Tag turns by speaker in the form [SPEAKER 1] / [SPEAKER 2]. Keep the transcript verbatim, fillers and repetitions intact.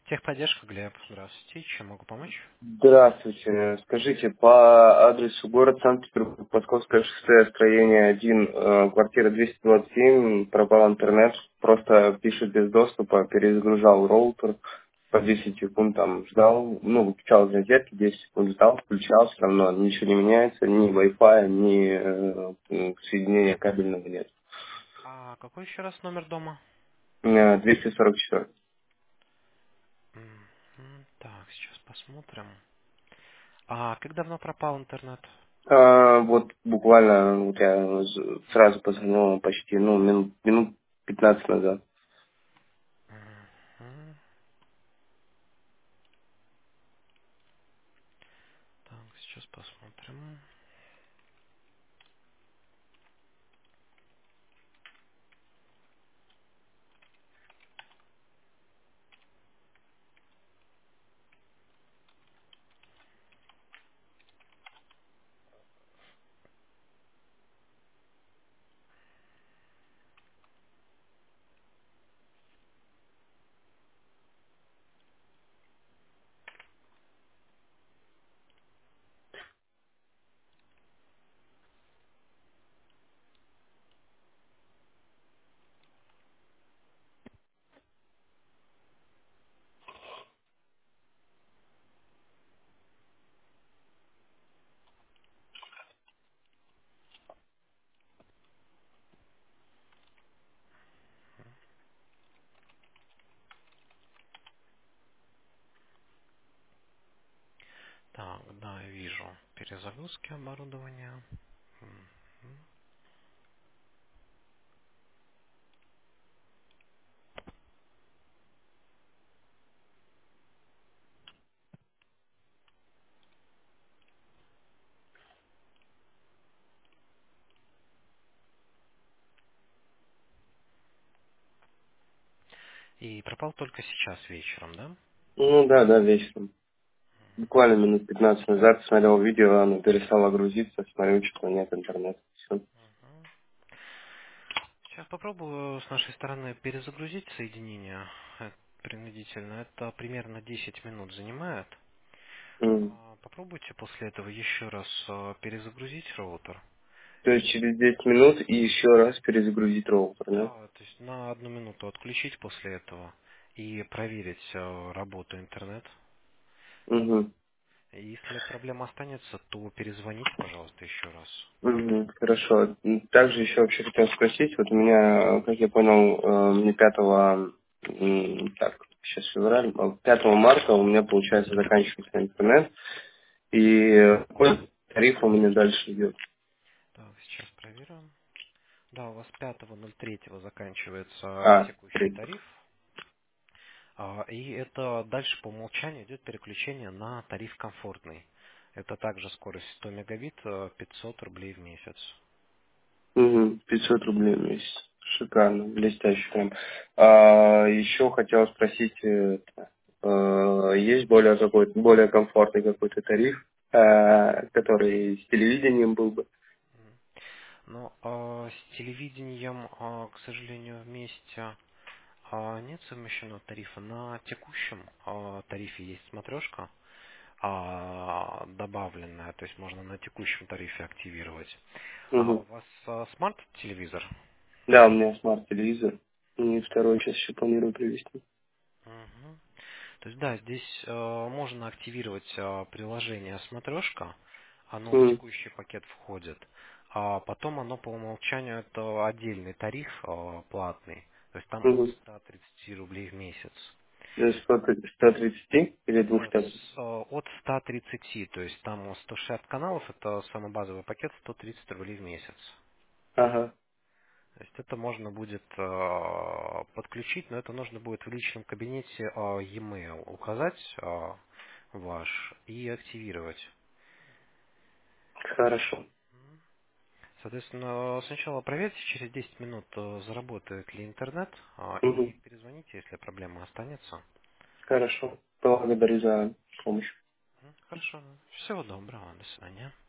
[SPEAKER 1] Техподдержка, Глеб. Здравствуйте. Чем могу помочь?
[SPEAKER 2] Здравствуйте. Скажите, по адресу город Санкт-Петербург, Московское шоссе, строение один, э, квартира двести двадцать семь, пропал интернет, просто пишет без доступа, перезагружал роутер, по десять секунд там ждал, ну, выключал из розетки, десять секунд ждал, включал, все равно ничего не меняется, ни Wi-Fi, ни э, м, соединения кабельного нет.
[SPEAKER 1] А какой еще раз номер дома?
[SPEAKER 2] Э, двести сорок четыре.
[SPEAKER 1] Мгм. Так, сейчас посмотрим. А как давно пропал интернет?
[SPEAKER 2] А, вот буквально вот я з- сразу позвонил почти, ну, минут, минут пятнадцать назад.
[SPEAKER 1] Мгм. Так, сейчас посмотрим. Так, да, я вижу. Перезагрузки оборудования. Мгм. И пропал только сейчас вечером, да?
[SPEAKER 2] Ну да, да, вечером. Буквально минут пятнадцать назад смотрел видео, оно перестало грузиться, смотрю, что нет интернета. Всё.
[SPEAKER 1] Мгм. Сейчас попробую с нашей стороны перезагрузить соединение э, принудительно. Это примерно десять минут занимает.
[SPEAKER 2] М.
[SPEAKER 1] А, Попробуйте после этого еще раз а, перезагрузить роутер.
[SPEAKER 2] То есть
[SPEAKER 1] И
[SPEAKER 2] через десять минут и еще раз перезагрузить роутер, да?
[SPEAKER 1] да, то есть на одну минуту отключить после этого и проверить а, работу интернет.
[SPEAKER 2] Угу.
[SPEAKER 1] И если проблема останется, то перезвоните, пожалуйста, еще раз.
[SPEAKER 2] Угу. Хорошо. М, Также еще вообще хотел спросить, вот у меня, как я понял, э, мне пятого, м, так, сейчас февраль, а, пятого марта у меня, получается, заканчивается интернет, и какой тариф у меня дальше идет?
[SPEAKER 1] Так, сейчас проверим. Да, у вас пятого ноль третьего заканчивается
[SPEAKER 2] А,
[SPEAKER 1] текущий
[SPEAKER 2] три.
[SPEAKER 1] тариф. А, И это дальше по умолчанию идет переключение на тариф комфортный. Это также скорость сто мегабит, э, пятьсот рублей в месяц.
[SPEAKER 2] Угу, пятьсот рублей в месяц. Шикарно, блестяще прям. А, еще хотел спросить, э, э, есть более какой-то, более комфортный какой-то тариф, э, который с телевидением был бы?
[SPEAKER 1] Но а, с телевидением, а, к сожалению, вместе а, нет совмещенного тарифа. На текущем а, тарифе есть смотрешка а, добавленная, то есть можно на текущем тарифе активировать. А у
[SPEAKER 2] Угу.
[SPEAKER 1] вас а, смарт-телевизор?
[SPEAKER 2] Да, у меня смарт-телевизор. И второй сейчас еще планирую привезти.
[SPEAKER 1] Мгм. То есть да, здесь э, можно активировать э, приложение смотрешка, оно в
[SPEAKER 2] Угу.
[SPEAKER 1] текущий пакет входит, а потом оно по умолчанию это отдельный тариф э, платный, то есть там от
[SPEAKER 2] Угу.
[SPEAKER 1] ста тридцати рублей в месяц.
[SPEAKER 2] сто тридцать или
[SPEAKER 1] Нет,
[SPEAKER 2] двухсот?
[SPEAKER 1] с, э, от ста тридцати, то есть там сто шестьдесят каналов, это самый базовый пакет, сто тридцать рублей в месяц.
[SPEAKER 2] Ага,
[SPEAKER 1] То есть это можно будет э, подключить, но это нужно будет в личном кабинете э, e-mail указать э, ваш и активировать.
[SPEAKER 2] хорошо.
[SPEAKER 1] Соответственно, сначала проверьте через десять минут, э, заработает ли интернет, а, и
[SPEAKER 2] Угу.
[SPEAKER 1] перезвоните, если проблема останется.
[SPEAKER 2] Хорошо. Благодарю за помощь.
[SPEAKER 1] М, Хорошо. Всего доброго. До свидания.